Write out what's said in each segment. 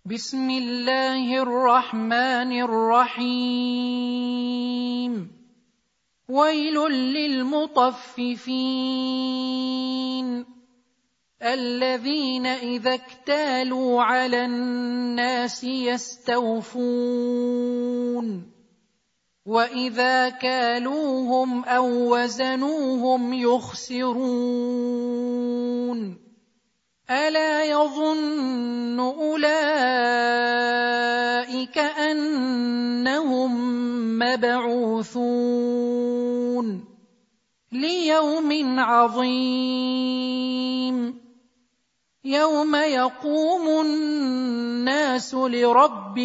بسم الله الرحمن الرحيم ويل للمطففين الذين إذا اكتالوا على الناس يستوفون وإذا كالوهم أو وزنوهم يخسرون ألا يظن أولئك أنهم مبعوثون ليوم عظيم يوم يقوم الناس لرب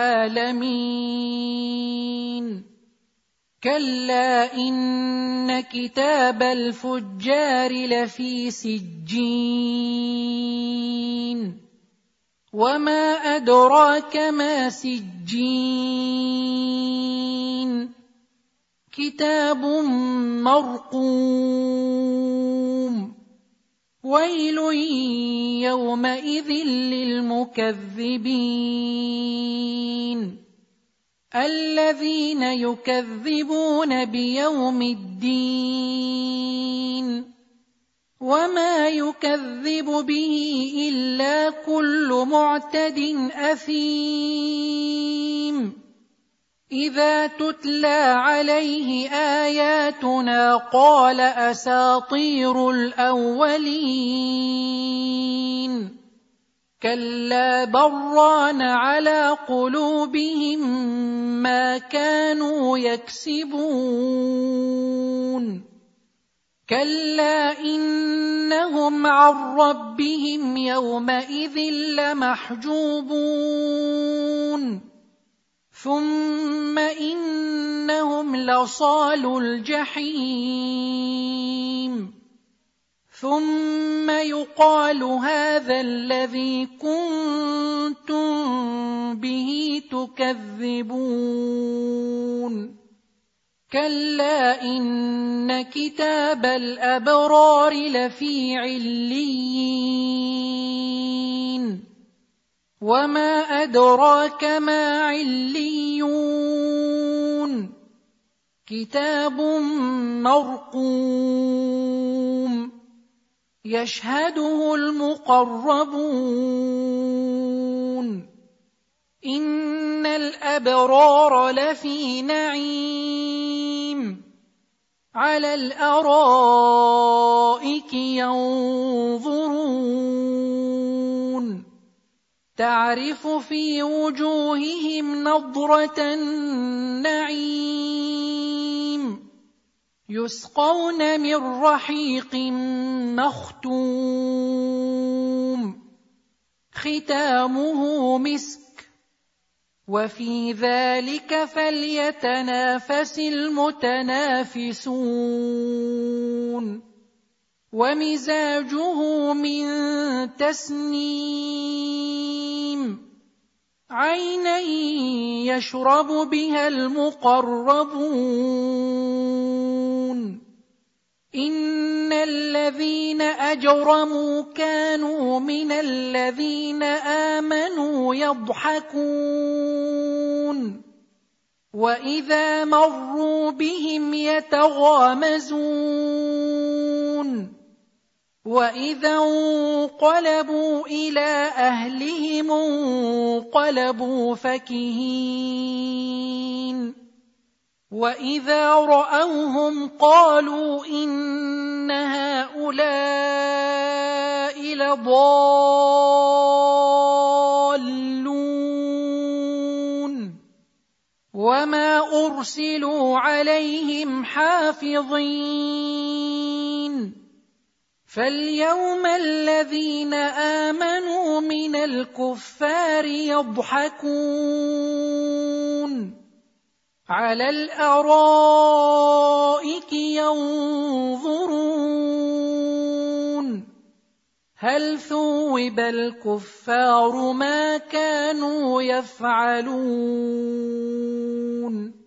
العالمين كلا إن كتاب الفجار لفي سجين وما أدراك ما سجين كتاب مرقوم ويل يومئذ للمكذبين الذين يكذبون بيوم الدين وما يكذب به إلا كل معتد أثيم إذا تتلى عليه آياتنا قال أساطير الأولين كلا بران على قلوبهم ما كانوا يكسبون كلا إنهم عن ربهم يومئذ لمحجوبون ثم إنهم لصالو الجحيم ثم يقال هذا الذي كنتم به تكذبون كلا إن كتاب الأبرار لفي عليين وما أدراك ما عليون كتاب مرقوم يشهده المقربون إن الأبرار لفي نعيم على الأرائك ينظرون تعرف في وجوههم نضرة النعيم يسقون من رحيق مختوم ختامه مسك وفي ذلك فليتنافس المتنافسون ومزاجه من تسنيم عينا يشرب بها المقربون إن الذين أجرموا كانوا من الذين آمنوا يضحكون وإذا مروا بهم يتغامزون وإذا انقلبوا إلى أهلهم انقلبوا فكهين وإذا رأوهم قالوا إن هؤلاء لضالون وما أرسلوا عليهم حافظين فاليوم الذين آمنوا من الكفار يضحكون على الأرائك ينظرون هل ثوب الكفار ما كانوا يفعلون